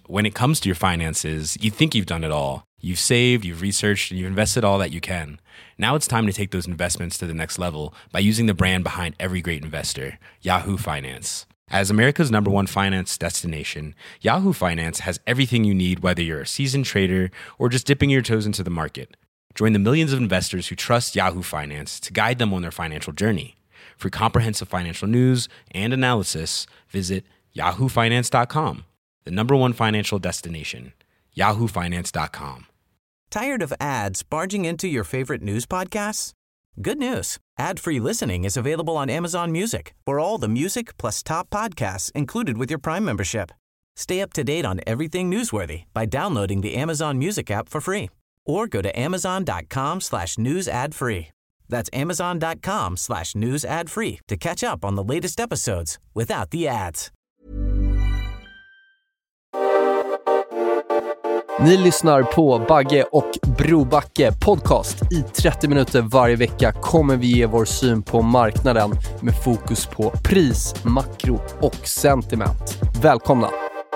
when it comes to your finances, you think you've done it all. You've saved, you've researched, and you've invested all that you can. Now it's time to take those investments to the next level by using the brand behind every great investor, Yahoo Finance. As America's #1 finance destination, Yahoo Finance has everything you need, whether you're a seasoned trader or just dipping your toes into the market. Join the millions of investors who trust Yahoo Finance to guide them on their financial journey. For comprehensive financial news and analysis, visit yahoofinance.com, the #1 financial destination, yahoofinance.com. Tired of ads barging into your favorite news podcasts? Good news. Ad-free listening is available on Amazon Music for all the music plus top podcasts included with your Prime membership. Stay up to date on everything newsworthy by downloading the Amazon Music app for free or go to amazon.com/news ad free. That's amazon.com/news ad free to catch up on the latest episodes without the ads. Ni lyssnar på Bagge och Brobacke podcast. I 30 minuter varje vecka kommer vi ge vår syn på marknaden med fokus på pris, makro och sentiment. Välkomna!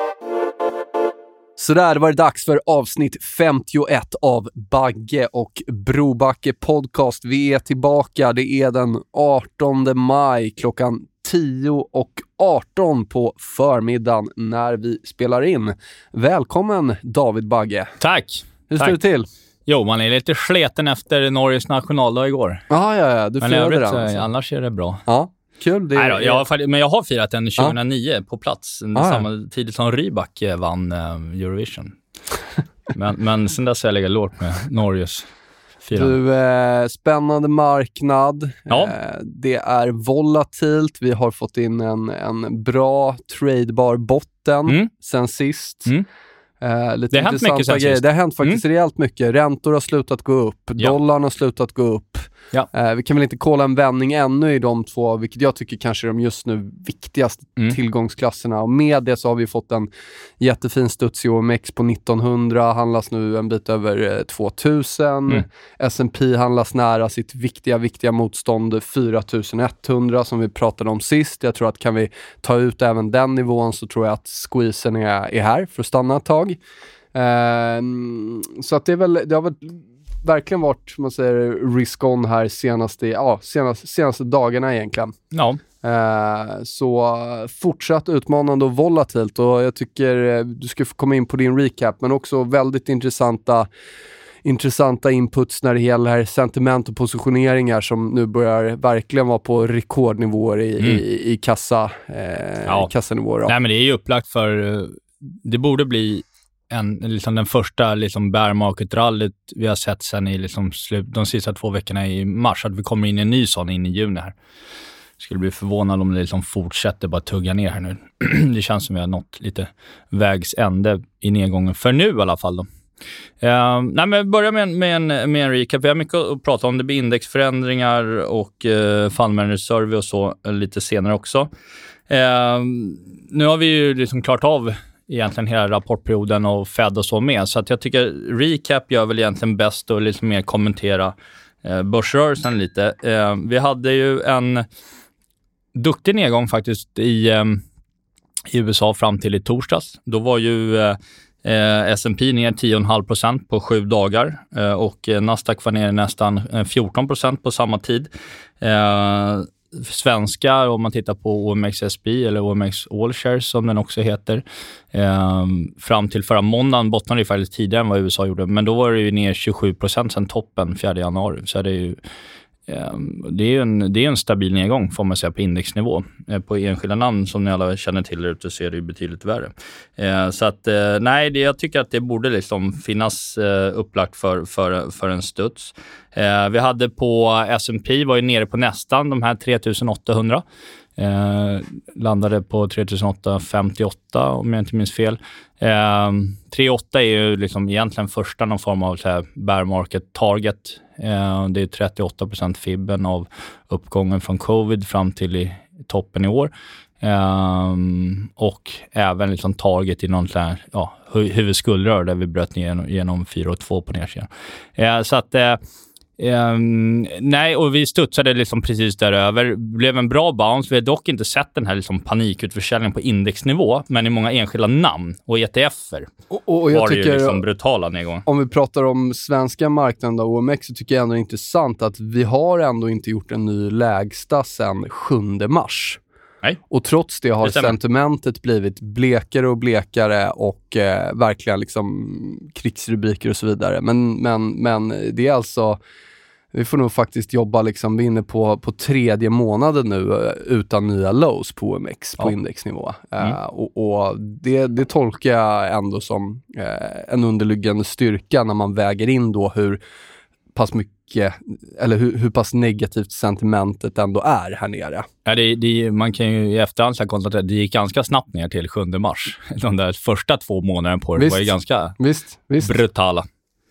Så där var det dags för avsnitt 51 av Bagge och Brobacke podcast. Vi är tillbaka. Det är den 18 maj klockan 10:18 på förmiddagen när vi spelar in. Välkommen David Bagge. Tack. Hur står det till? Jo, man är lite sleten efter Norges nationaldag igår. Ja. Du firade den. Men annars är det bra. Ja, kul. Nej då, jag har firat den 2009 på plats. Samma tid som Rybak vann Eurovision. men sen dess har jag legat lågt med Norges firande. Spännande marknad. Ja. Det är volatilt. Vi har fått in en bra tradebar botten sen sist. Lite det har hänt mycket sen sist. Det har hänt faktiskt rejält mycket. Räntor har slutat gå upp. Dollarn har slutat gå upp. Ja. Vi kan väl inte kolla en vändning ännu i de två, vilket jag tycker kanske är de just nu viktigaste tillgångsklasserna. Och med det så har vi fått en jättefin studs i OMX på 1900. Handlas nu en bit över 2000. S&P handlas nära sitt viktiga motstånd 4100 som vi pratade om sist. Jag tror att kan vi ta ut även den nivån så tror jag att squeezen är här för att stanna ett tag. Så att det har väl verkligen varit, man säger, risk on här senaste dagarna egentligen. Ja. Så fortsatt utmanande och volatilt, och jag tycker du ska få komma in på din recap, men också väldigt intressanta inputs när det gäller sentiment och positioneringar som nu börjar verkligen vara på rekordnivåer i kassanivåer. Nej, men det är ju upplagt för, det borde bli den första bear market rallyt vi har sett sen i de sista 2 veckorna i mars, att vi kommer in i en ny sån in i juni här. Skulle bli förvånad om det fortsätter bara tugga ner här nu. Det känns som vi har nått lite vägs ände i nedgången för nu i alla fall då. Nej, men börja med en recap. Vi har mycket att prata om. Det blir indexförändringar och fallmanagersurvey och så lite senare också. Nu har vi ju klart av egentligen hela rapportperioden och Fed och så med. Så att jag tycker recap gör väl egentligen bäst och lite mer kommentera börsrörelsen lite. Vi hade ju en duktig nedgång faktiskt i USA fram till i torsdags. Då var ju S&P ner 10,5% på 7 dagar och Nasdaq var ner nästan 14% på samma tid. Svenskar, om man tittar på OMXSP eller OMX All Shares som den också heter, fram till förra måndagen bottnade det faktiskt tidigare än vad USA gjorde, men då var det ju ner 27% sen toppen 4 januari, så det är en stabil nedgång får man säga på indexnivå. På enskilda namn som ni alla känner till ute så är det ju betydligt värre. Så att jag tycker att det borde finnas upplagt för en studs. Vi hade på S&P var ju nere på nästan de här 3800. Landade på 3858 om jag inte minns fel. 3,8 är ju egentligen första någon form av bear market target. Det är 38% fibben av uppgången från covid fram till i toppen i år. Och även target i någon huvudskuldrör där vi bröt ner genom 4,2 på nedsidan. Så att Nej, och vi studsade liksom precis däröver. Blev en bra bounce. Vi har dock inte sett den här liksom panikutförsäljningen på indexnivå, men i många enskilda namn och ETFer och jag var det tycker, ju liksom brutala nedgångar. Om vi pratar om svenska marknaden och OMX, så tycker jag ändå det är intressant att vi har ändå inte gjort en ny lägsta sedan 7 mars. Nej. Och trots det har sentimentet blivit blekare och blekare och verkligen liksom krigsrubriker och så vidare. Men det är alltså, vi får nog faktiskt jobba liksom, vi är inne på 3:e månaden nu utan nya lows på OMX på indexnivå. Och det tolkar jag ändå som en underliggande styrka när man väger in då hur pass mycket, eller hur pass negativt sentimentet ändå är här nere. Ja, man kan ju i efterhand konstatera att det gick ganska snabbt ner till 7 mars. De där första 2 månaderna på det var ju ganska brutala.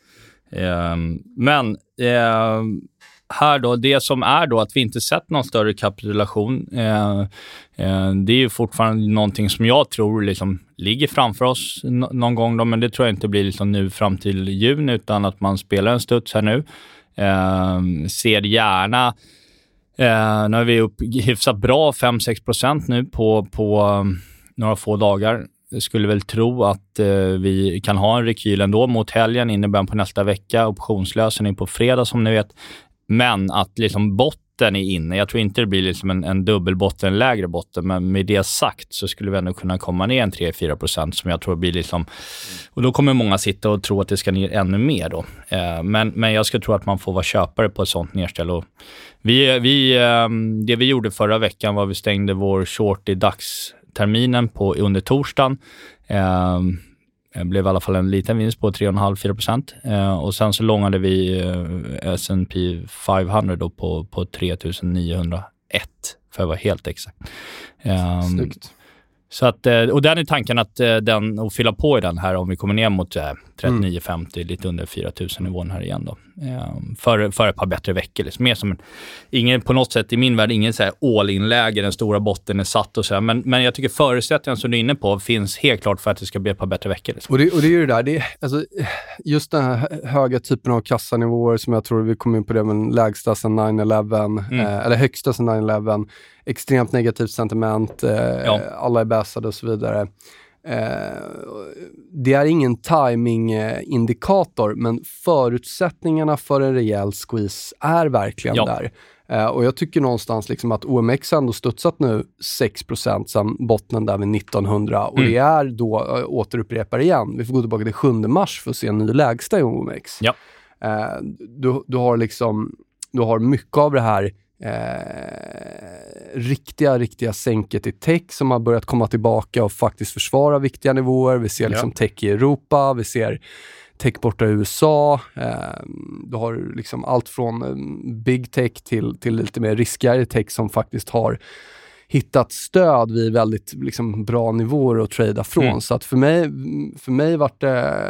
Men här då, det som är då att vi inte sett någon större kapitulation, det är ju fortfarande någonting som jag tror liksom ligger framför oss någon gång då, men det tror jag inte blir liksom nu fram till juni, utan att man spelar en studs här nu. Ser gärna, nu är vi upp hyfsat bra 5-6% nu på några få dagar. Jag skulle väl tro att vi kan ha en rekyl ändå mot helgen innebär på nästa vecka. Optionslösning på fredag som ni vet. Men att liksom botten är inne. Jag tror inte det blir liksom en dubbelbotten, en lägre botten. Men med det sagt så skulle vi ändå kunna komma ner en 3-4% som jag tror blir liksom... Och då kommer många sitta och tro att det ska ner ännu mer då. Men jag skulle tro att man får vara köpare på ett sånt nedställ. Och det vi gjorde förra veckan var att vi stängde vår short i dagsterminen under torsdagen. Det blev i alla fall en liten vinst på 3,5-4%. Och sen så långade vi S&P 500 då på 3,901 för att vara helt exakt. Snyggt. Så att, och den är tanken att och fylla på i den här om vi kommer ner mot 39,50, lite under 4,000 nivån här igen då. För ett par bättre veckor. Liksom. Mer som ingen, på något sätt i min värld, ingen så här all-in-läge, den stora botten är satt och så här. Men jag tycker förutsättningen som du är inne på finns helt klart för att det ska bli ett par bättre veckor. Liksom. Och det är ju det där, alltså, just den här höga typen av kassanivåer som jag tror vi kommer in på det, men lägsta sedan 9/11, eller högsta sedan 9/11, extremt negativt sentiment, alla är bäsade och så vidare. Det är ingen timing-indikator, men förutsättningarna för en rejäl squeeze är verkligen där. Och jag tycker någonstans liksom att OMX ändå studsat nu 6% sedan botten där vid 1900 och det är då, återupprepar igen, vi får gå tillbaka till 7 mars för att se en ny lägsta i OMX. Du har mycket av det här riktiga sänket i tech som har börjat komma tillbaka och faktiskt försvara viktiga nivåer. Vi ser liksom tech i Europa, vi ser tech borta i USA. Du har liksom allt från big tech till lite mer riskigare tech som faktiskt har hittat stöd vid väldigt liksom bra nivåer att trada från. Så att för mig vart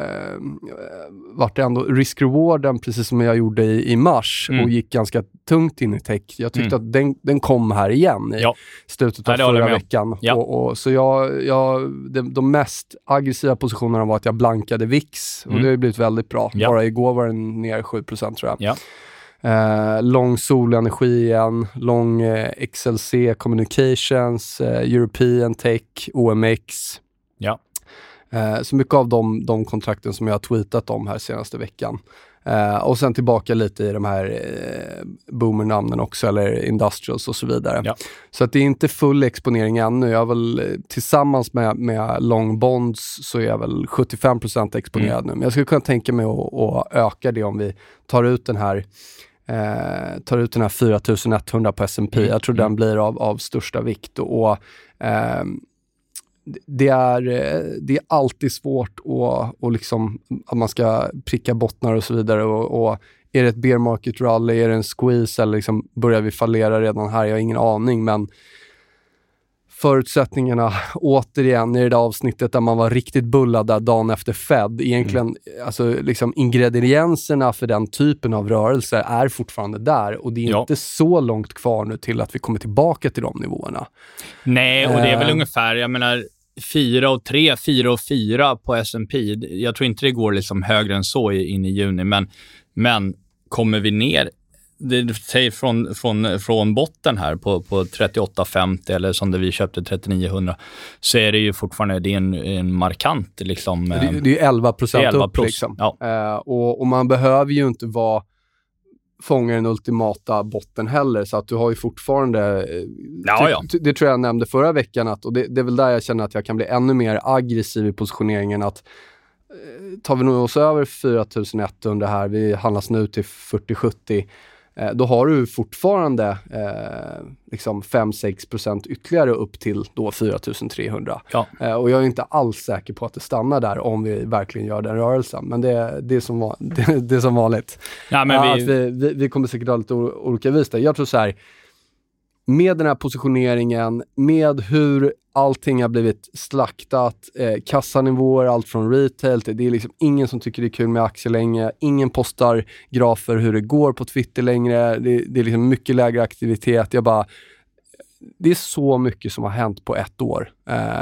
det ändå risk-rewarden precis som jag gjorde i mars och gick ganska tungt in i tech. Jag tyckte att den kom här igen i slutet av förra veckan. Och så de mest aggressiva positionerna var att jag blankade VIX och det har blivit väldigt bra. Bara igår var den ner 7% tror jag. Lång solenergi igen, lång XLC Communications, European Tech, OMX. Så mycket av de kontrakten som jag har tweetat om här senaste veckan. Och sen tillbaka lite i de här boomernamnen också, eller industrials och så vidare. Så att det är inte full exponering ännu. Jag väl tillsammans med long bonds så är jag väl 75% exponerad nu. Men jag skulle kunna tänka mig att öka det om vi tar ut den här 4100 på S&P. Jag tror den blir av största vikt. Och det är alltid svårt och liksom, att man ska pricka bottnar och så vidare. Och är det ett bear market rally, är det en squeeze eller liksom börjar vi fallera redan här? Jag har ingen aning, men förutsättningarna återigen i det där avsnittet där man var riktigt bullad där dagen efter Fed. Egentligen, alltså liksom ingredienserna för den typen av rörelser är fortfarande där och det är inte så långt kvar nu till att vi kommer tillbaka till de nivåerna. Nej, och det är väl ungefär, jag menar 4,3, 4,4 på S&P. Jag tror inte det går liksom högre än så in i juni, men kommer vi ner säg från botten här på 38,50 eller som det vi köpte 3900, så är det ju fortfarande en markant liksom. Det är 11% upp liksom. Ja. Och man behöver ju inte fånga den ultimata botten heller, så att du har ju fortfarande det tror jag nämnde förra veckan, och det är väl där jag känner att jag kan bli ännu mer aggressiv i positioneringen, att tar vi nog oss över 4100 här, vi handlas nu till 40-70, då har du fortfarande liksom 5-6% ytterligare upp till då 4300. Ja. Och jag är inte alls säker på att det stannar där om vi verkligen gör den rörelsen. Men det är som vanligt. Ja, men vi kommer säkert ha lite olika vis där. Jag tror så här, med den här positioneringen, med hur allting har blivit slaktat, kassanivåer, allt från retail, det är liksom ingen som tycker det är kul med aktier längre, ingen postar grafer hur det går på Twitter längre, det är liksom mycket lägre aktivitet. Det är så mycket som har hänt på ett år.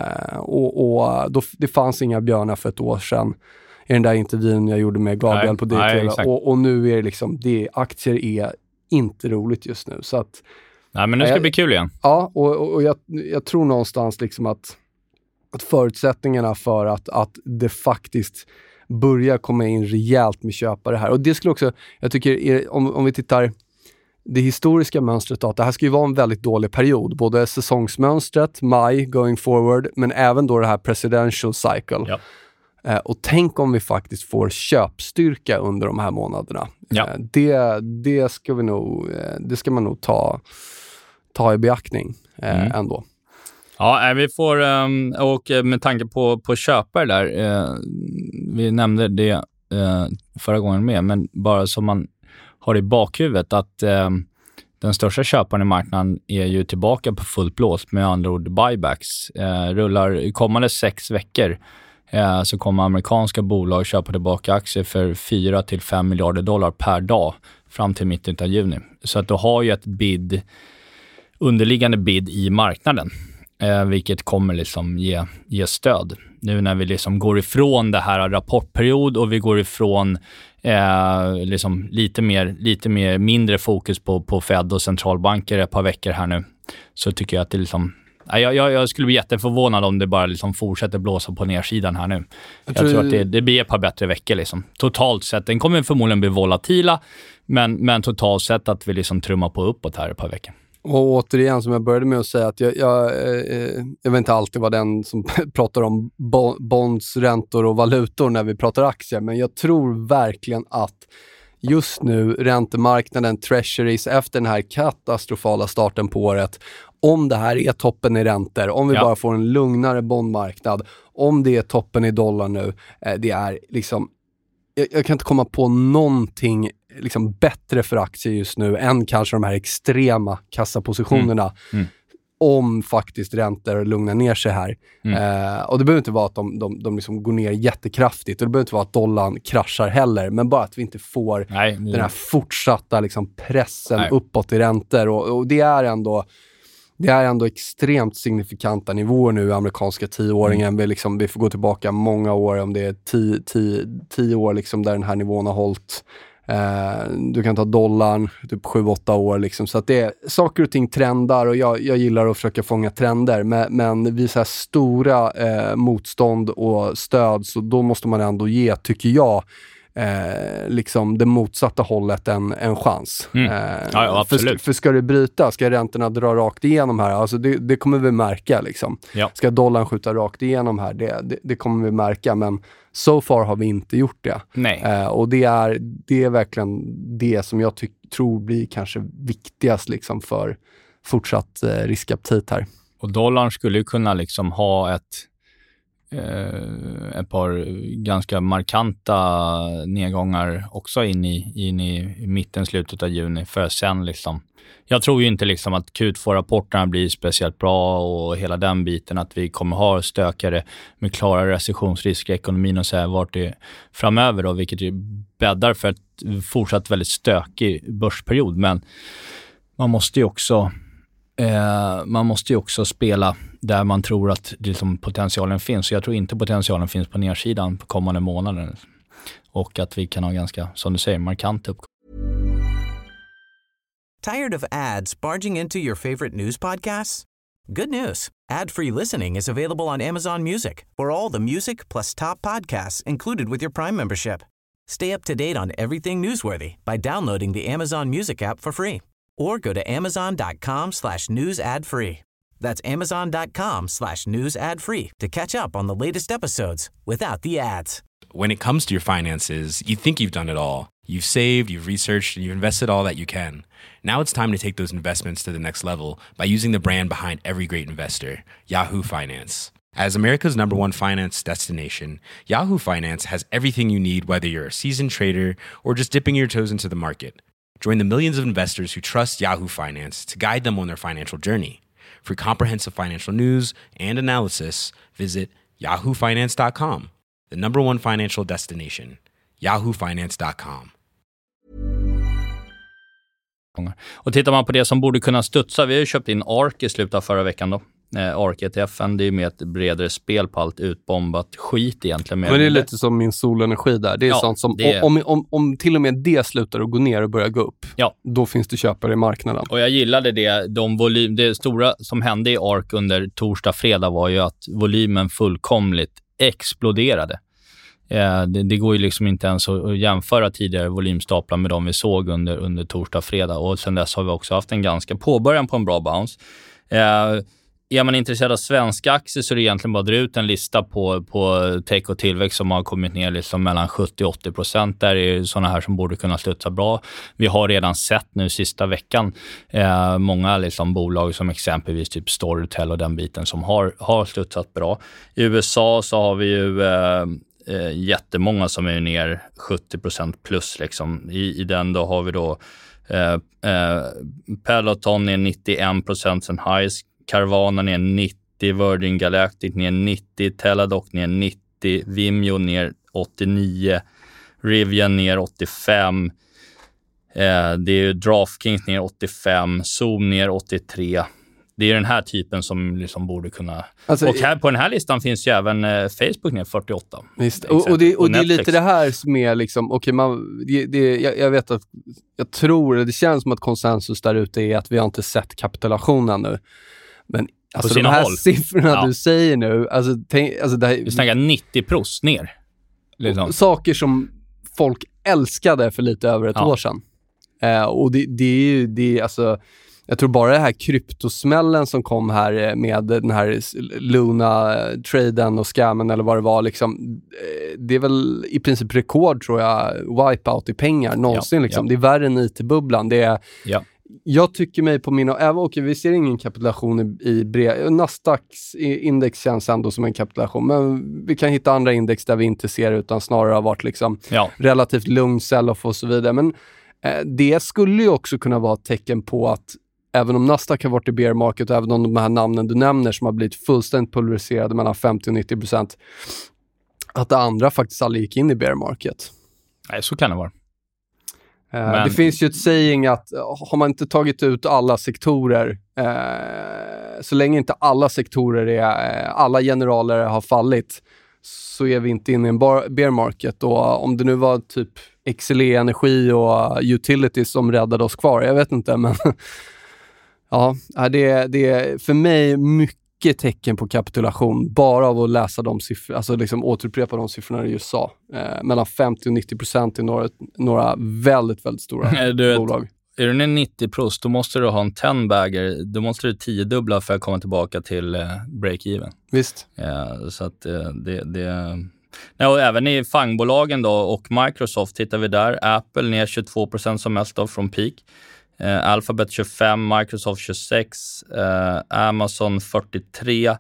Och det fanns inga björnar för ett år sedan i den där intervjun jag gjorde med Gabriel på DTV. Och nu är det liksom, aktier är inte roligt just nu. Så att nej, men nu ska det bli kul igen. Ja, och jag tror någonstans liksom att förutsättningarna för att det faktiskt börjar komma in rejält med köpare här. Och det skulle också, jag tycker, om vi tittar det historiska mönstret, att det här ska ju vara en väldigt dålig period. Både säsongsmönstret, maj, going forward, men även då det här presidential cycle. Ja. Och tänk om vi faktiskt får köpstyrka under de här månaderna. Ja. Det ska man nog ta i beaktning ändå. Ja, vi får, och med tanke på köpare där, vi nämnde det förra gången med, men bara som man har i bakhuvudet att den största köparen i marknaden är ju tillbaka på fullt blås, med andra ord buybacks. Rullar kommande 6 veckor så kommer amerikanska bolag köpa tillbaka aktier för 4-5 miljarder dollar per dag fram till mitten av juni. Så att du har ju ett underliggande bid i marknaden, vilket kommer liksom ge stöd. Nu när vi liksom går ifrån det här rapportperiod och vi går ifrån liksom lite mer mindre fokus på Fed och centralbanker ett par veckor här nu, så tycker jag att det liksom, jag skulle bli jätteförvånad om det bara liksom fortsätter blåsa på nersidan här nu. Jag tror att det blir ett par bättre veckor liksom. Totalt sett, den kommer förmodligen bli volatila, men totalt sett att vi liksom trummar på uppåt här ett par veckor. Och återigen, som jag började med att säga, att jag vet inte alltid vara den som pratar om bonds, räntor och valutor när vi pratar aktier, men jag tror verkligen att just nu räntemarknaden, treasuries, efter den här katastrofala starten på året, om det här är toppen i räntor, om vi bara får en lugnare bondmarknad, om det är toppen i dollar nu, det är liksom, jag kan inte komma på någonting liksom bättre för aktier just nu än kanske de här extrema kassapositionerna. Om faktiskt räntor lugnar ner sig här. Och det behöver inte vara att de liksom går ner jättekraftigt, och det behöver inte vara att dollarn kraschar heller, men bara att vi inte får den här fortsatta liksom pressen uppåt i räntor, och det är ändå extremt signifikanta nivåer nu i amerikanska 10-åringen. Vi får gå tillbaka många år, om det är 10 år liksom, där den här nivån har hållit. Du kan ta dollarn typ 7-8 år liksom. Så att det är saker och ting trendar, och jag gillar att försöka fånga trender, men vid så här stora motstånd och stöd, så då måste man ändå ge, tycker jag, liksom det motsatta hållet en chans. Ja, absolut. För ska det bryta, ska räntorna dra rakt igenom här, alltså det kommer vi märka liksom. Ja. Ska dollarn skjuta rakt igenom här, det kommer vi märka, men so far har vi inte gjort det. Nej. Och det är verkligen det som jag tror blir kanske viktigast liksom för fortsatt riskaptit här. Och dollarn skulle ju kunna liksom ha ett par ganska markanta nedgångar också in i mitten, slutet av juni, för sen liksom, jag tror ju inte liksom att Q2-rapporterna blir speciellt bra och hela den biten, att vi kommer ha stökare med klara recessionsrisker i ekonomin och så här vart det framöver då, vilket ju bäddar för ett fortsatt väldigt stökig börsperiod. Men man måste ju också spela där man tror att liksom potentialen finns. Så jag tror inte potentialen finns på nedsidan på kommande månader. Och att vi kan ha ganska, som du säger, markant uppgång. Tired of ads barging into your favorite news podcasts? Good news. Ad-free listening is available on Amazon Music for all the music plus top podcasts included with your Prime membership. Stay up to date on everything newsworthy by downloading the Amazon Music app for free or go to amazon.com/news ad free. That's amazon.com/news ad free to catch up on the latest episodes without the ads. When it comes to your finances, you think you've done it all. You've saved, you've researched, and you've invested all that you can. Now it's time to take those investments to the next level by using the brand behind every great investor, Yahoo Finance. As America's #1 finance destination, Yahoo Finance has everything you need, whether you're a seasoned trader or just dipping your toes into the market. Join the millions of investors who trust Yahoo Finance to guide them on their financial journey. For comprehensive financial news and analysis, visit yahoofinance.com, the #1 financial destination, yahoofinance.com. Och tittar man på det som borde kunna studsa, vi har ju köpt in ARK i slutet av förra veckan då. ARK ETFen, det är med ett bredare spel på allt utbombat skit egentligen. Men det är lite som min solenergi där. Det är sånt som, om till och med det slutar att gå ner och börja gå upp, då finns det köpare i marknaden. Och jag gillade det. Det stora som hände i ARK under torsdag, fredag var ju att volymen fullkomligt exploderade. Det går ju liksom inte ens att jämföra tidigare volymstaplar med de vi såg under torsdag, fredag. Och sen dess har vi också haft en ganska påbörjan på en bra bounce. Är man intresserad av svenska aktier så är det egentligen bara att dra ut en lista på tech och tillväxt som har kommit ner liksom mellan 70-80%. Där är sådana här som borde kunna studsa bra. Vi har redan sett nu sista veckan många liksom bolag som exempelvis typ Storytel och den biten som har studsat bra. I USA så har vi ju jättemånga som är ner 70% plus liksom. I den då har vi då Peloton är 91% sen highs, Carvana ner 90, Virgin Galactic ner 90, Teladoc ner 90, Vimeo ner 89, Rivian ner 85, det är DraftKings ner 85, Zoom ner 83. Det är den här typen som liksom borde kunna... Alltså, och här på den här listan finns ju även Facebook ner 48. Visst. Och det är lite det här som är liksom... jag vet att... Jag tror, det känns som att konsensus där ute är att vi har inte sett kapitulationen nu. Men alltså de här siffrorna du säger nu... det här, vi snackar 90% ner. Liksom. Saker som folk älskade för lite över ett år sedan. Och det är ju... Alltså, jag tror bara det här kryptosmällen som kom här med den här Luna-traden och scammen eller vad det var, liksom, det är väl i princip rekord tror jag, wipeout i pengar någonsin. Liksom. Det är värre än IT-bubblan. Det är, jag tycker mig på mina... vi ser ingen kapitulation i Nasdaqs index känns ändå som en kapitulation, men vi kan hitta andra index där vi inte ser utan snarare har varit liksom relativt lugn sell-off och så vidare. Men det skulle ju också kunna vara ett tecken på att även om Nasdaq har varit i bear market och även om de här namnen du nämner som har blivit fullständigt pulveriserade mellan 50 och 90%, att det andra faktiskt aldrig gick in i bear market. Nej, så kan det vara. Det finns ju ett saying att har man inte tagit ut alla sektorer, så länge inte alla sektorer alla generaler har fallit, så är vi inte inne i en bear market. Och om det nu var typ XLE Energi och Utilities som räddade oss kvar, jag vet inte, men det är för mig mycket tecken på kapitulation bara av att läsa de siffror, alltså liksom återupprepa de siffrorna du just sa. Mellan 50 och 90% i några väldigt, väldigt stora bolag. Är du ner 90%, då måste du ha en 10-bagger. Då måste du 10-dubbla för att komma tillbaka till break-even. Visst. Så att och även i fangbolagen då och Microsoft tittar vi där. Apple ner 22% som mest då från peak. Alphabet 25, Microsoft 26, Amazon 43,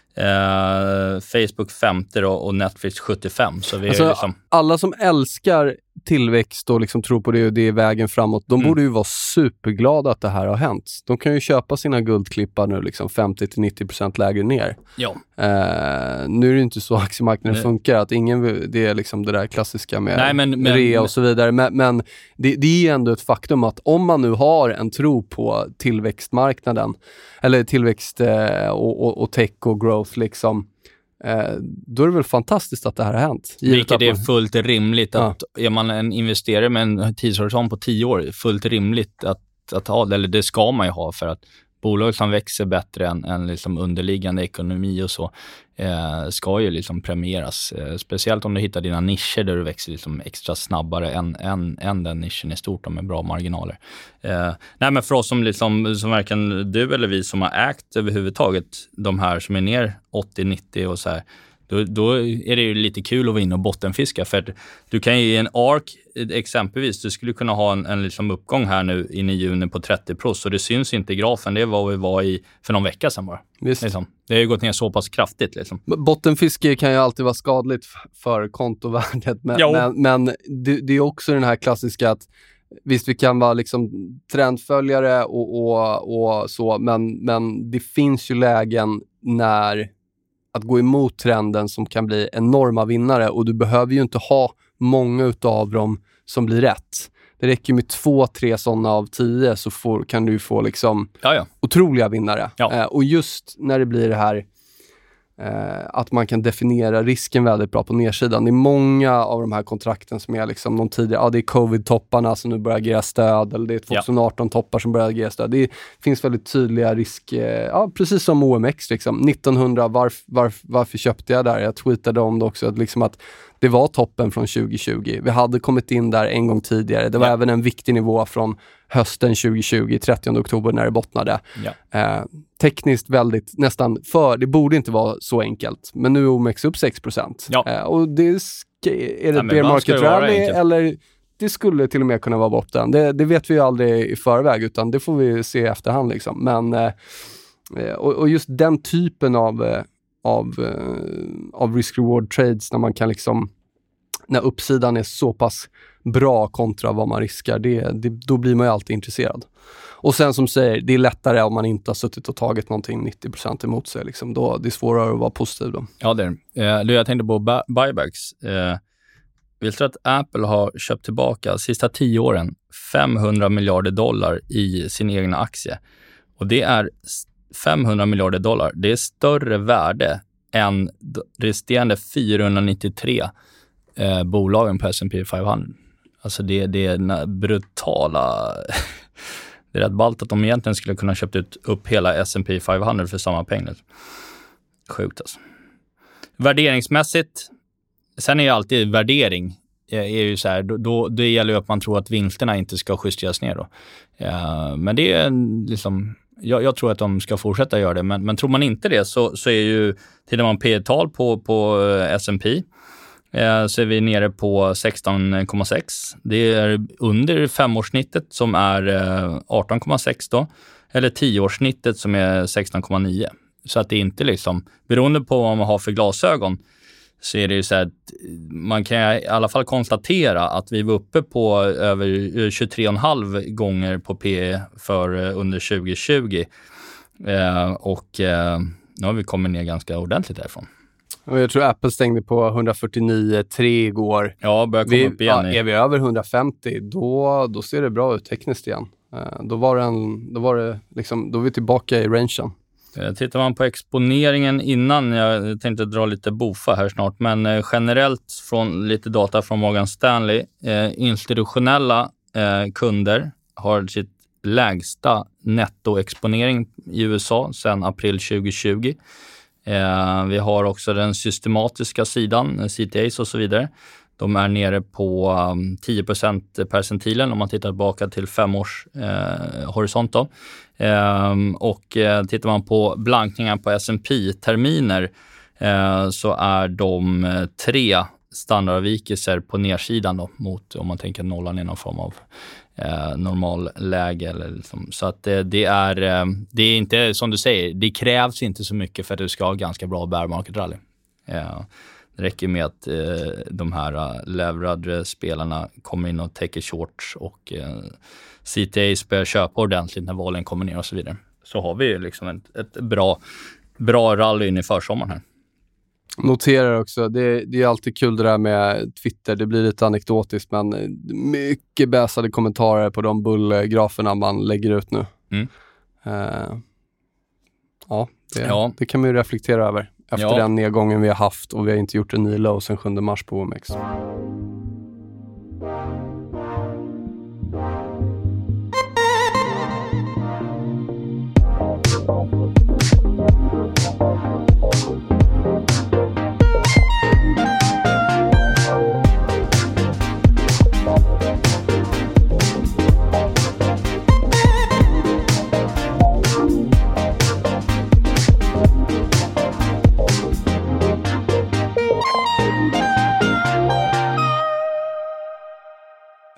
Facebook 50 då, och Netflix 75. Så vi är liksom... Alla som älskar tillväxt och liksom tror på det och det är vägen framåt, de borde ju vara superglada att det här har hänt. De kan ju köpa sina guldklippar nu liksom 50-90% lägre ner. Ja. Nu är det inte så aktiemarknaden funkar, att det är liksom det där klassiska med rea och så vidare. Men det är ändå ett faktum att om man nu har en tro på tillväxtmarknaden eller tillväxt och tech och growth liksom, då är det väl fantastiskt att det här har hänt. Vilket är fullt rimligt att är man en investerare med en tidshorisont på 10 år, fullt rimligt att att ha det, eller det ska man ju ha, för att bolag som växer bättre än liksom underliggande ekonomi och så ska ju liksom premieras. Speciellt om du hittar dina nischer där du växer liksom extra snabbare än den nischen är stort och med bra marginaler. Nej, men för oss som varken du eller vi som har ägt överhuvudtaget de här som är ner 80-90 och så här, då är det ju lite kul att vara inne och bottenfiska, för du kan ju i en ARK exempelvis, du skulle kunna ha en liksom uppgång här nu in i juni på 30%, så det syns inte i grafen. Det var vi var i för någon vecka sedan bara. Liksom. Det har ju gått ner så pass kraftigt. Liksom. Bottenfiske kan ju alltid vara skadligt för kontovärdet, men det är också den här klassiska att visst, vi kan vara liksom trendföljare och så, men det finns ju lägen när att gå emot trenden som kan bli enorma vinnare, och du behöver ju inte ha många utav dem som blir rätt. Det räcker med 2-3 sådana av 10 så kan du få liksom otroliga vinnare. Ja. Och just när det blir det här att man kan definiera risken väldigt bra på nedsidan. Det är många av de här kontrakten som är liksom de tidigare, det är covid-topparna som nu börjar agera stöd, eller det är 2018-toppar som börjar agera stöd. Det finns väldigt tydliga risker, precis som OMX liksom. 1900, varför köpte jag där? Jag tweetade om det också, att det var toppen från 2020. Vi hade kommit in där en gång tidigare. Det var även en viktig nivå från hösten 2020, 30 oktober när det bottnade. Tekniskt väldigt, nästan det borde inte vara så enkelt. Men nu är OMX upp 6%. Och det är det bear market rally, eller det skulle till och med kunna vara botten. Det vet vi ju aldrig i förväg, utan det får vi se i efterhand liksom. Men och just den typen av risk-reward trades, när man kan liksom, när uppsidan är så pass bra kontra vad man riskar, då blir man ju alltid intresserad. Och sen som säger, det är lättare om man inte har suttit och tagit någonting 90% emot sig. Liksom. Då det är svårare att vara positiv då. Ja, det är det. Jag tänkte på buybacks. Visst att Apple har köpt tillbaka sista 10 åren $500 miljarder i sin egna aktie. Och det är $500 miljarder. Det är större värde än resterande 493 bolagen på S&P 500. Alltså det är brutala... Det är rätt ballt att de egentligen skulle kunna köpt upp hela S&P 500 för samma pengar. Sjukt alltså. Värderingsmässigt, sen är ju alltid värdering är ju så här, då det gäller ju att man tror att vinsterna inte ska justeras ner då. Men det är liksom, jag tror att de ska fortsätta göra det, men tror man inte det så är ju, tittar man P-tal på S&P så är vi nere på 16,6. Det är under 5-årssnittet som är 18,6 då. Eller 10-årssnittet som är 16,9. Så att det är inte liksom, beroende på vad man har för glasögon, så är det ju så att man kan i alla fall konstatera att vi var uppe på över 23,5 gånger på P för under 2020. Och nu har vi kommit ner ganska ordentligt därifrån. Och jag tror Apple stängde på 149,3 igår. Ja, börjar komma upp igen. Är vi över 150, då ser det bra ut tekniskt igen. Då är vi tillbaka i rangen. Tittar man på exponeringen innan, jag tänkte dra lite bofa här snart, men generellt från lite data från Morgan Stanley, institutionella kunder har sitt lägsta nettoexponering i USA sedan april 2020. Vi har också den systematiska sidan, CTAs och så vidare. De är nere på 10% percentilen om man tittar tillbaka till 5 års horisont. Och tittar man på blankningar på S&P-terminer så är de 3 standardavvikelser på nedsidan då, mot om man tänker nollan i någon form av normal läge. Eller liksom. Så att det är inte, som du säger, det krävs inte så mycket för att du ska ha ganska bra bear market rally. Det räcker med att de här leverade spelarna kommer in och täcker shorts och CTAs börjar köpa ordentligt när valen kommer ner och så vidare. Så har vi liksom ett bra rally in i försommaren här. Noterar också, det är alltid kul det där med Twitter, det blir lite anekdotiskt, men mycket bäsade kommentarer på de bullgraferna man lägger ut nu. Det kan man ju reflektera över efter den nedgången vi har haft, och vi har inte gjort en ny low sen 7 mars på OMX.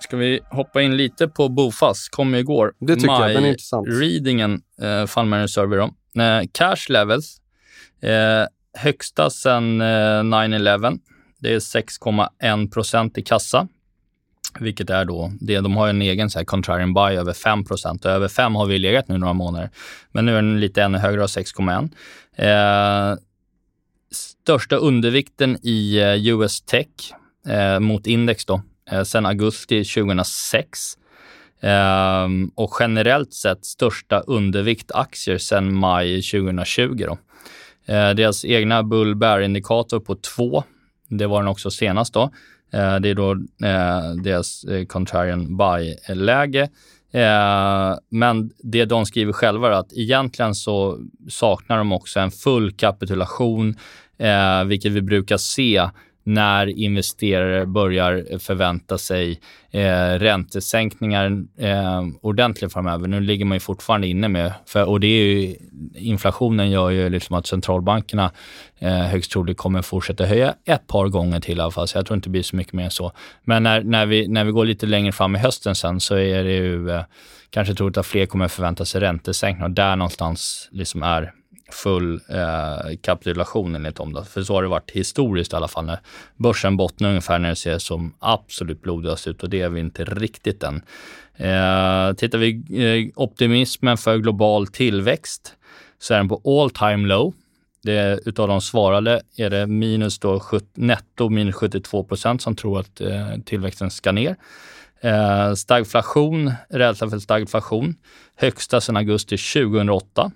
Ska vi hoppa in lite på Bofast? Kom igår. Det tycker jag, den är intressant. Readingen Fund Manager Survey då. Cash levels. Högsta sedan 9/11. Det är 6,1% i kassa. Vilket är då, de har en egen så här contrarian buy över 5%. Och över 5 har vi legat nu några månader. Men nu är den lite ännu högre, 6,1. Största undervikten i US Tech mot index då. Sen augusti 2006. Och generellt sett största undervikt aktier sen maj 2020 då. Deras egna bull bear indikator på 2. Det var den också senast då. Det är då deras contrarian buy-läge. Men det de skriver själva är att egentligen så saknar de också en full kapitulation, vilket vi brukar se när investerare börjar förvänta sig räntesänkningar ordentligt framöver. Nu ligger man ju fortfarande inne med, och det är ju, inflationen gör ju liksom att centralbankerna högst troligt kommer fortsätta höja ett par gånger till i alla fall, så jag tror inte det blir så mycket mer så. Men när vi går lite längre fram i hösten sen så är det ju kanske troligt att fler kommer förvänta sig räntesänkningar, och där någonstans liksom är full kapitulation enligt dem då. För så har det varit historiskt i alla fall, när börsen bottnar ungefär när det ser som absolut blodigast ut, och det är vi inte riktigt än. Tittar vi optimismen för global tillväxt så är den på all time low. Utav de svarade är det netto minus 72% som tror att tillväxten ska ner. Stagflation, rädsla för stagflation, högsta sedan augusti 2008.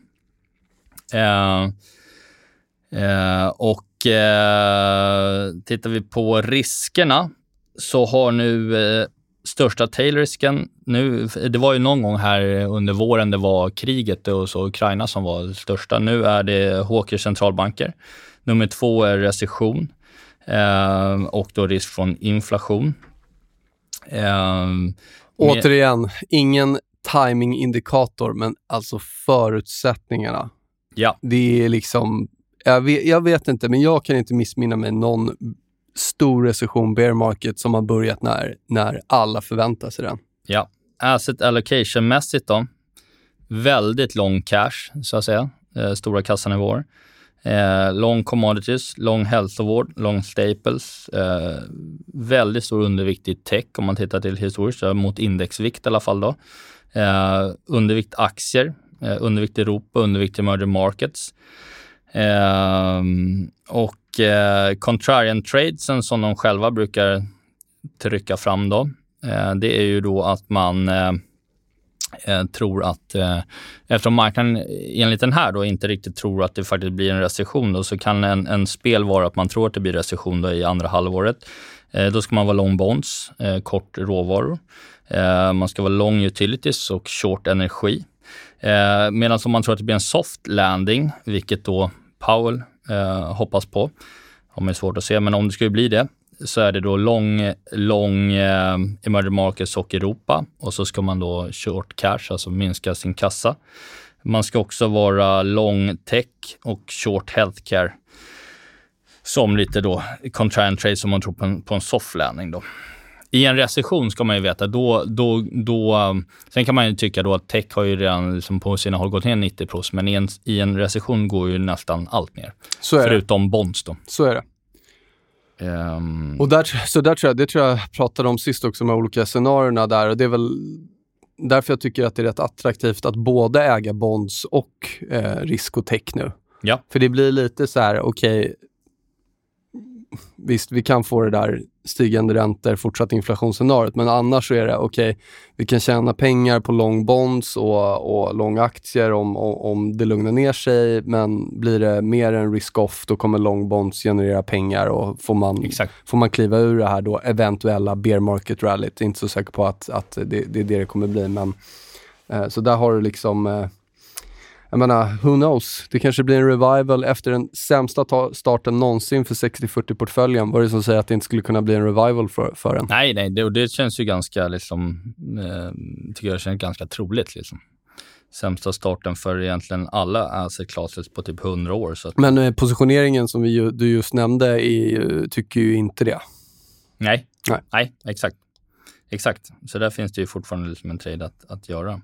Tittar vi på riskerna så har nu största tailrisken nu, det var ju någon gång här under våren det var kriget och så Ukraina som var största. Nu är det hawkers centralbanker. Nummer 2 är recession och då risk från inflation. Återigen, ingen timing-indikator, men alltså förutsättningarna. Ja. Det är liksom, jag vet inte, men jag kan inte missminna mig någon stor recession, bear market, som har börjat när alla förväntar sig den. Ja, asset allocation-mässigt då, väldigt lång cash så att säga, stora kassanivåer. Long commodities, long hälsovård, long staples, väldigt stor undervikt i tech om man tittar till historiskt, mot indexvikt i alla fall då. Undervikt aktier, undervikt i Europa, undervikt i emerging markets. Och contrarian tradesen som de själva brukar trycka fram då, det är ju då att man tror att eftersom marknaden enligt den här då inte riktigt tror att det faktiskt blir en recession då, så kan en spel vara att man tror att det blir recession då i andra halvåret. Då ska man vara long bonds, kort råvaror. Man ska vara long utilities och short energi. Medan om man tror att det blir en soft landing, vilket då Powell hoppas på, har man svårt att se, men om det skulle bli det så är det då long emerging markets och Europa, och så ska man då short cash, alltså minska sin kassa. Man ska också vara long tech och short healthcare som lite då contrarian trade som man tror på en soft landing då. I en recession ska man ju veta, då sen kan man ju tycka då att tech har ju redan liksom på sina håll gått ner 90%, men i en recession går ju nästan allt ner. Så är förutom bonds då. Så är det. Och det tror jag pratade om sist också med olika scenarierna där, och det är väl därför jag tycker att det är rätt attraktivt att både äga bonds och risk och tech nu. Ja. För det blir lite så här, okej, visst, vi kan få det där stigande räntor, fortsatt inflationsscenariot, men annars så är det okej, vi kan tjäna pengar på long bonds och lång aktier om det lugnar ner sig, men blir det mer en risk-off, då kommer long bonds generera pengar, och får man kliva ur det här då eventuella bear market rallyt. Inte så säker på att det är det kommer bli, men så där har du liksom jag menar, who knows? Det kanske blir en revival efter den sämsta starten någonsin för 60-40-portföljen. Vad är det som säger att det inte skulle kunna bli en revival för den? Nej, det känns ju ganska liksom, tycker jag känns ganska troligt liksom. Sämsta starten för egentligen alla asset classes på typ 100 år. Så att... Men positioneringen som du just nämnde tycker ju inte det. Nej, exakt. Exakt, så där finns det ju fortfarande liksom en trade att göra.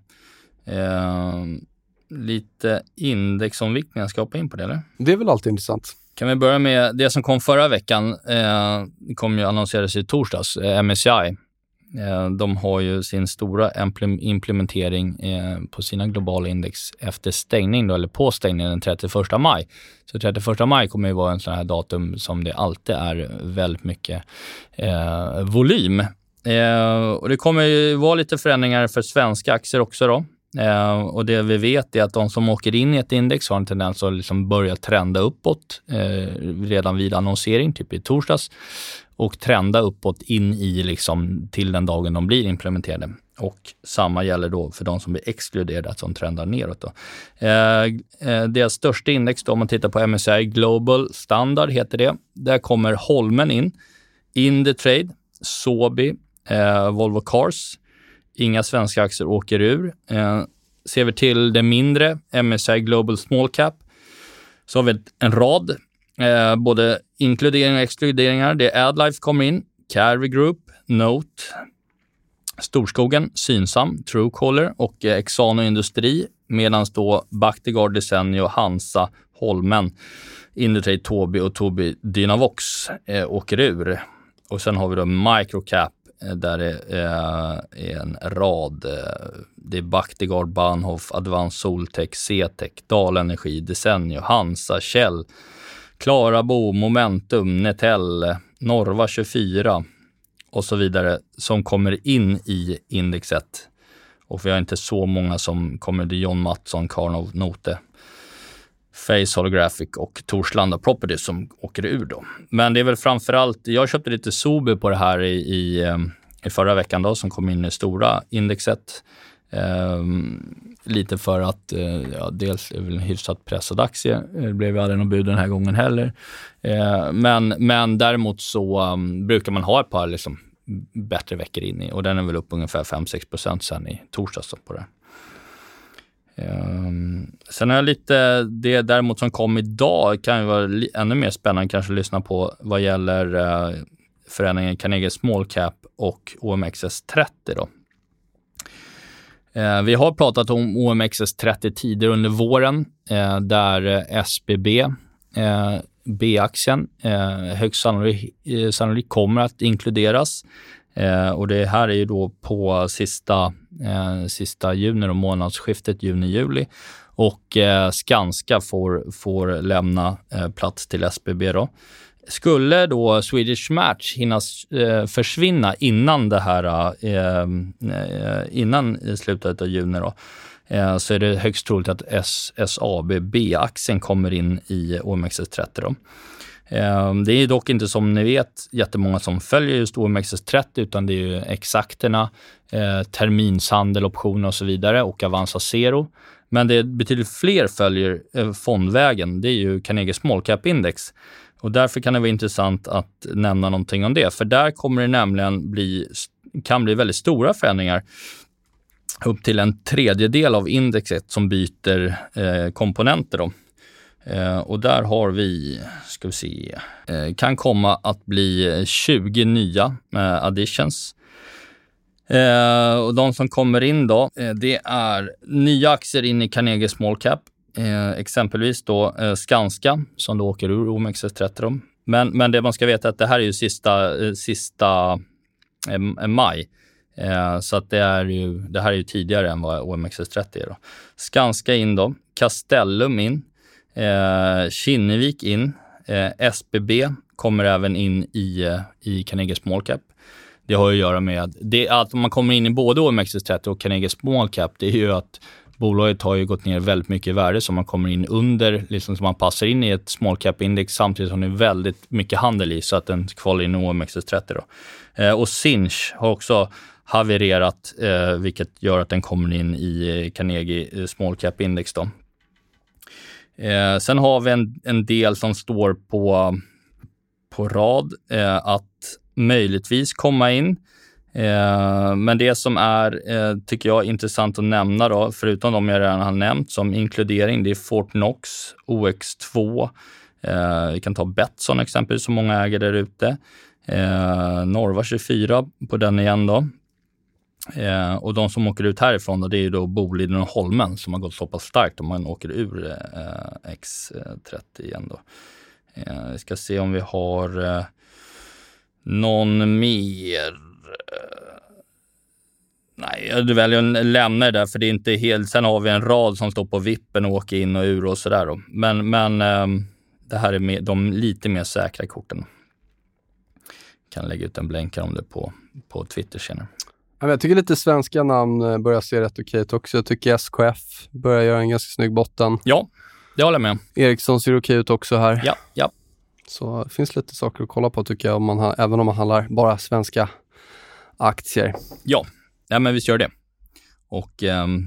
Lite indexomviktningar, ska jag hoppa in på det eller? Det är väl alltid intressant. Kan vi börja med det som kom förra veckan, kom ju annonseras i torsdags, MSCI. De har ju sin stora implementering på sina globala index efter stängning då, eller på stängningen den 31 maj. Så 31 maj kommer ju vara en sån här datum som det alltid är väldigt mycket volym. Och det kommer ju vara lite förändringar för svenska aktier också då. Och det vi vet är att de som åker in i ett index har en tendens att liksom börja trenda uppåt redan vid annonsering, typ i torsdags, och trenda uppåt in i liksom till den dagen de blir implementerade. Och samma gäller då för de som blir exkluderade, som trendar neråt då. Deras största index då, om man tittar på MSCI Global Standard heter det. Där kommer Holmen in, Indutrade, Sobi, Volvo Cars. Inga svenska aktier åker ur. Ser vi till det mindre, MSCI Global Small Cap, så har vi en rad. Både inkluderingar och exkluderingar. Det är AdLife kommer in, Carry Group, Note, Storskogen, Synsam, Truecaller och Exano Industri. Medan då Bactiguard, Desenio, Hansa, Holmen, Indutrade, Tobii och Tobii Dynavox åker ur. Och sen har vi då Microcap där det är en rad. Det är Bactiguard, Bahnhof, Advanced Soltech, CTEC, Dalenergi, Desenio, Hansa, Shell, Klarabo, Momentum, Netel, Norva 24 och så vidare som kommer in i indexet. Och vi har inte så många som kommer. Det är John Mattsson, Karnov, Note, Face Holographic och Torslanda Properties som åker ur då. Men det är väl framförallt, jag köpte lite Sobi på det här i förra veckan då, som kom in i stora indexet. Lite för att dels är väl en hyfsat pressad aktie. Det blev ju aldrig någon bud den här gången heller. Men däremot så brukar man ha ett par liksom bättre veckor in i, och den är väl upp ungefär 5-6% sen i torsdags på det. Sen är lite det däremot som kom idag kan ju vara ännu mer spännande kanske att lyssna på vad gäller förändringen i Carnegie Small Cap och OMXS30 då. Vi har pratat om OMXS30 tidigare under våren där SBB B-aktien högst sannolikt kommer att inkluderas. Och det här är ju då på sista juni och månadsskiftet juni-juli. Och Skanska får lämna plats till SBB då. Skulle då Swedish Match hinna försvinna innan det här innan slutet av juni då, så är det högst troligt att SSAB B-aktien kommer in i OMXS30 då. Det är dock inte, som ni vet, jättemånga som följer just OMXS30, utan det är ju exakterna, terminshandel, optioner och så vidare, och Avanza Zero. Men det är betydligt fler följer fondvägen. Det är ju Carnegie Small Cap Index. Och därför kan det vara intressant att nämna någonting om det. För där kommer det nämligen kan bli väldigt stora förändringar. Upp till en tredjedel av indexet som byter komponenter då. Och där har vi, ska vi se, kan komma att bli 20 nya additions. Och de som kommer in då, det är nya aktier in i Carnegie Small Cap. Exempelvis då Skanska som då åker ur OMXS30. Men det man ska veta är att det här är ju sista maj. Så att det här är ju tidigare än vad OMXS30 är då. Skanska in då, Castellum in, Kinnevik in, SBB kommer även in i Carnegie Small Cap. Det har ju att göra med att man kommer in i både OMXS30 och Carnegie Small Cap. Det är ju att bolaget har ju gått ner väldigt mycket i värde, så man kommer in under, liksom som man passar in i ett small cap index samtidigt som det är väldigt mycket handel i, så att den kvalar in i OMXS30 då. Och Sinch har också havererat, vilket gör att den kommer in i Carnegie small cap index då. Sen har vi en del som står på rad att möjligtvis komma in. Men det som är, tycker jag, intressant att nämna då, förutom de jag redan har nämnt som inkludering, det är Fortnox, OX2, vi kan ta Betsson exempelvis som många äger där ute, Norva 24 på den igen då, Och de som åker ut härifrån då, det är ju då Boliden och Holmen som har gått så pass starkt om man åker ur X30 igen då. Vi ska se om vi har någon mer. Nej, jag väljer att lämna det där för det är inte helt. Sen har vi en rad som står på vippen och åker in och ur och sådär då. Men det här är de lite mer säkra korten. Kan lägga ut en blänkare om det på Twitter senare. Jag tycker lite svenska namn börjar se rätt okej också. Jag tycker SKF börjar göra en ganska snygg botten. Ja, det håller jag med. Ericsson ser okej ut också här. Ja. Så det finns lite saker att kolla på tycker jag, även om man handlar bara svenska aktier. Ja, men vi gör det. Och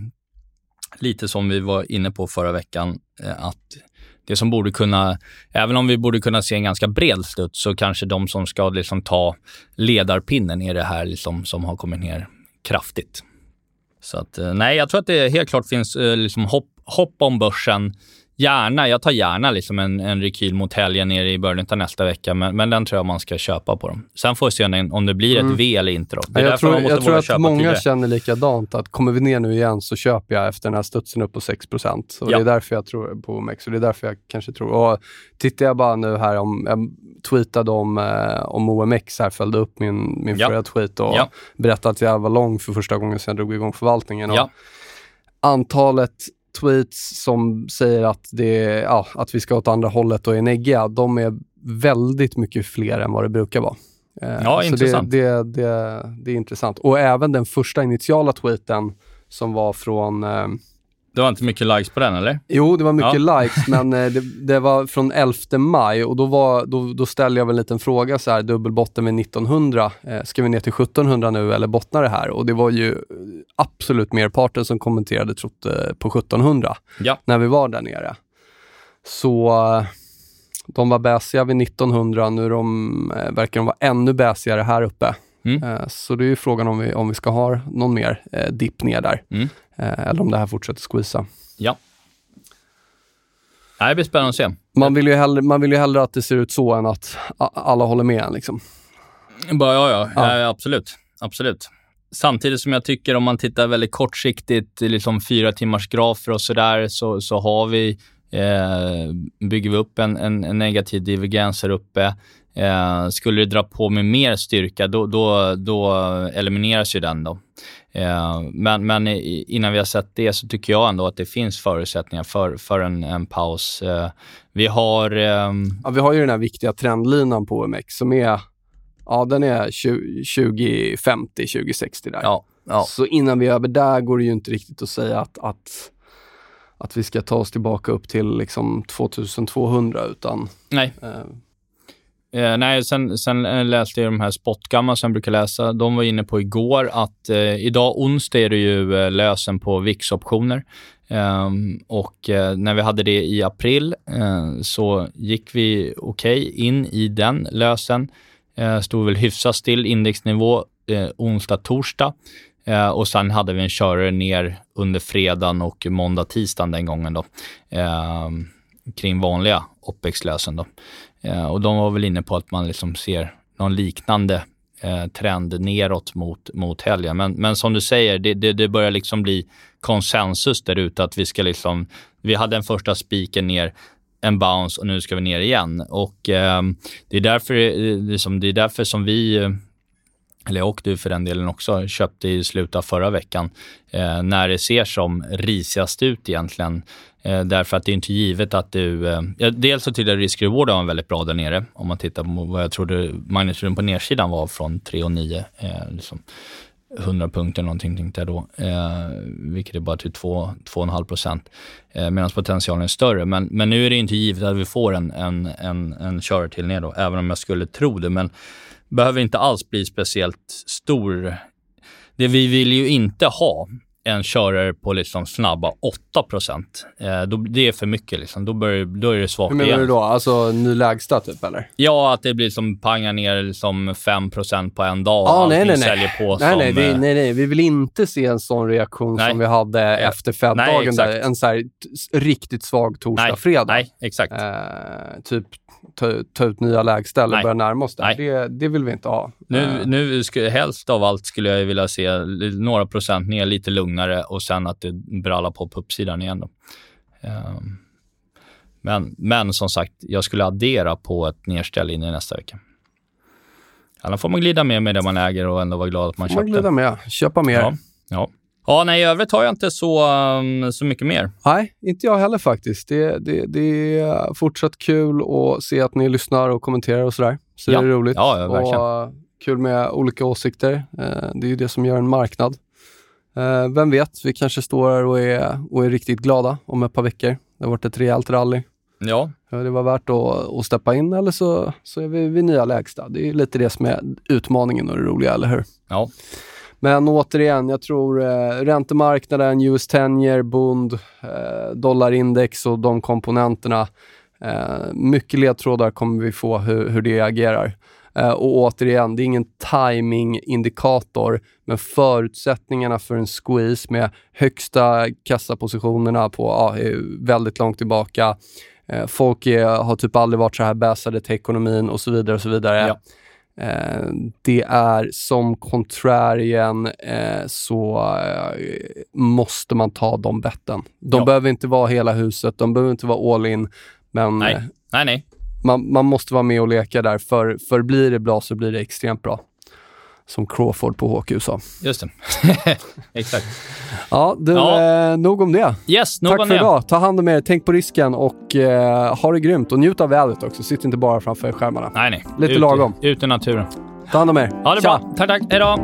lite som vi var inne på förra veckan, att det som borde kunna, även om vi borde kunna se en ganska bred studs, så kanske de som ska liksom ta ledarpinnen är det här liksom, som har kommit ner kraftigt. Så att nej, jag tror att det helt klart finns liksom hopp om börsen. Jag tar gärna liksom en rekyl mot helgen nere i början av nästa vecka, men den tror jag man ska köpa på dem. Sen får vi se om det blir ett V eller inte då. Jag tror att många tidigare känner likadant, att kommer vi ner nu igen så köper jag efter den här studsen upp på 6%. Och det är därför jag tror på OMX, och det är därför jag kanske tror. Och tittar jag bara nu här, jag tweetade om OMX här, följde upp min förra tweet och berättade att jag var lång för första gången sedan jag drog igång förvaltningen. Och antalet tweets som säger att vi ska åt andra hållet och är neggiga, de är väldigt mycket fler än vad det brukar vara. Så intressant. Det är intressant. Och även den första initiala tweeten som var från... Det var inte mycket likes på den, eller? Jo, det var mycket likes, men det var från 11 maj och då ställde jag väl en liten fråga så här, dubbelbotten med 1900, ska vi ner till 1700 nu eller bottnar det här? Och det var ju absolut merparten som kommenterade trott på 1700 när vi var där nere. Så de var bäsiga vid 1900, nu verkar de vara ännu bäsigare här uppe. Så det är ju frågan om vi ska ha någon mer dipp ner där. Eller om det här fortsätter squeeza. Ja. Det blir spännande att se. Man vill ju hellre att det ser ut så än att alla håller med liksom. Ja, absolut. Samtidigt som jag tycker, om man tittar väldigt kortsiktigt, liksom 4 timmars grafer och sådär, så har vi bygger vi upp en negativ divergens här uppe. Skulle det dra på med mer styrka, då elimineras ju den då. Men innan vi har sett det så tycker jag ändå att det finns förutsättningar för en paus. Vi har ju den här viktiga trendlinan på OMX som är den är 2050, 2060 där. Ja. Så innan vi är över där går det ju inte riktigt att säga att vi ska ta oss tillbaka upp till liksom 2200 utan... Nej. Sen läste jag de här spotgamma som jag brukar läsa. De var inne på igår att idag onsdag är det ju lösen på VIX-optioner. Och när vi hade det i april så gick vi in i den lösen. Stod väl hyfsat still indexnivå onsdag, torsdag. Och sen hade vi en körare ner under fredagen och måndag, tisdagen den gången då. Kring vanliga OPEX-lösen då. Och de var väl inne på att man liksom ser någon liknande trend neråt mot helgen. Men som du säger, det börjar liksom bli konsensus där ute att vi ska liksom, vi hade en första spiken ner, en bounce och nu ska vi ner igen. Och det är därför som vi, eller och du för den delen också, köpte i slutet av förra veckan när det ser som risigast ut egentligen. Därför att det är inte givet att du... dels så tycker jag risk-reward var väldigt bra där nere. Om man tittar på vad jag trodde magnituden på nedsidan var från 3,9. Liksom 100 punkter någonting tänkte jag då. Vilket är bara till 2,5%. Medan potentialen är större. Men nu är det inte givet att vi får en körare till ner då. Även om jag skulle tro det. Men behöver inte alls bli speciellt stor. Det vi vill ju inte ha en körare på liksom snabba 8%. Det är för mycket liksom. Då är det svagt igen. Hur menar du då? Alltså ny lägsta typ eller? Ja, att det blir som pangar ner liksom 5% på en dag. Ja, nej. Nej, vi vill inte se en sån reaktion som vi hade efter Fed-dagen där. En så här riktigt svag torsdag-fredag. Nej, exakt. Typ ta ut nya lägsta eller börja närma oss där. Det vill vi inte ha. Nu helst av allt skulle jag vilja se några procent ner, lite lugnare och sen att det brallar på uppsidan igen då. Men som sagt, jag skulle addera på ett nedställ in i nästa vecka. Annars får man glida med det man äger och ändå vara glad att man köpte. Man glida med, köpa mer. Ja, nej, i övrigt har jag inte så mycket mer. Nej, inte jag heller faktiskt. Det är fortsatt kul att se att ni lyssnar och kommenterar och sådär. Så det är roligt. Ja, verkligen. Och kul med olika åsikter. Det är ju det som gör en marknad. Vem vet, vi kanske står här och är riktigt glada om ett par veckor. Det har varit ett rejält rally. Ja. Det var värt att steppa in eller så är vi nya lägsta. Det är lite det som är utmaningen och det roliga, eller hur? Ja. Men återigen, jag tror räntemarknaden, US 10-year, bond, dollarindex och de komponenterna. Mycket ledtrådar kommer vi få hur det agerar. Och återigen, det är ingen timing-indikator, men förutsättningarna för en squeeze med högsta kassapositionerna på väldigt långt tillbaka. Folk har typ aldrig varit så här bäsade till ekonomin och så vidare och så vidare. Ja. Det är som contrarian så måste man ta de betten. De behöver inte vara hela huset, de behöver inte vara all in, men nej. Man måste vara med och leka där, för blir det bra så blir det extremt bra. Som Crawford på HQ sa. Just det. Exakt. Ja, nog om det. Yes, tack för idag. Ta hand om er, tänk på risken och ha det grymt. Och njut av vädret också. Sitt inte bara framför skärmarna. Nej. Lite lagom. Ut i naturen. Ta hand om er. Ja, det är bra. Tack. Hej då.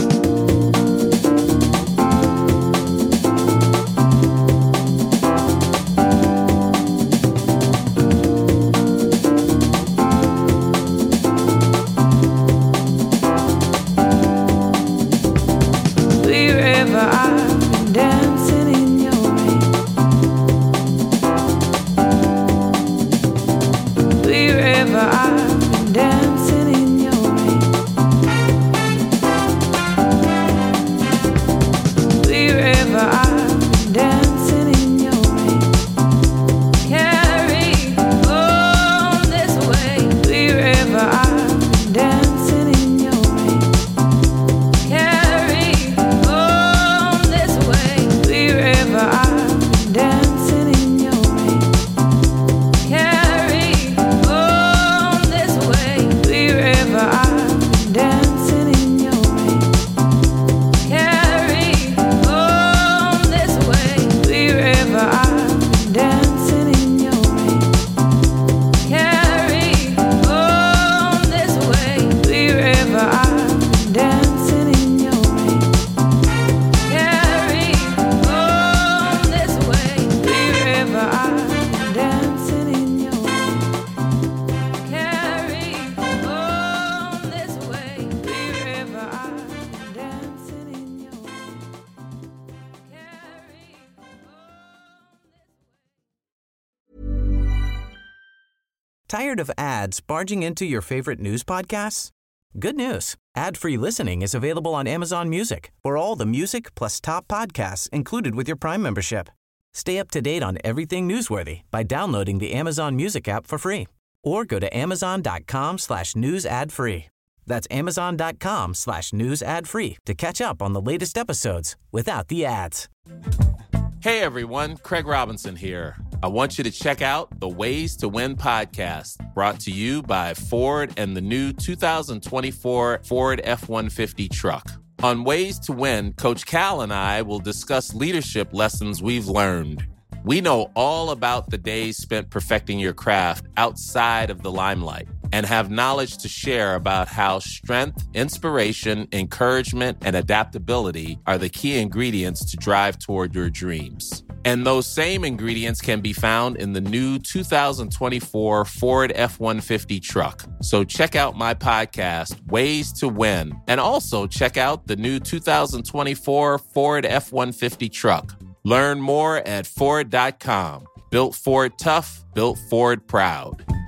Tired of ads barging into your favorite news podcasts? Good news. Ad-free listening is available on Amazon Music for all the music plus top podcasts included with your Prime membership. Stay up to date on everything newsworthy by downloading the Amazon Music app for free or go to amazon.com/news ad free. That's amazon.com/news ad free to catch up on the latest episodes without the ads. Hey everyone, Craig Robinson here. I want you to check out the Ways to Win podcast, brought to you by Ford and the new 2024 Ford F-150 truck. On Ways to Win, Coach Cal and I will discuss leadership lessons we've learned. We know all about the days spent perfecting your craft outside of the limelight. and have knowledge to share about how strength, inspiration, encouragement, and adaptability are the key ingredients to drive toward your dreams. And those same ingredients can be found in the new 2024 Ford F-150 truck. So check out my podcast, Ways to Win, and also check out the new 2024 Ford F-150 truck. Learn more at Ford.com. Built Ford tough, built Ford proud.